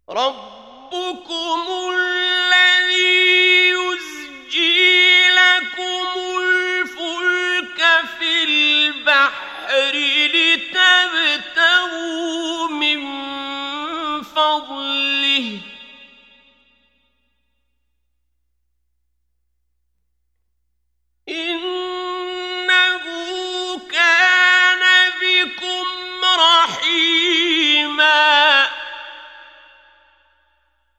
ربكم الذي يزجي لكم الفلك في البحر لتبتغوا من فضله إنه كان بكم رحيما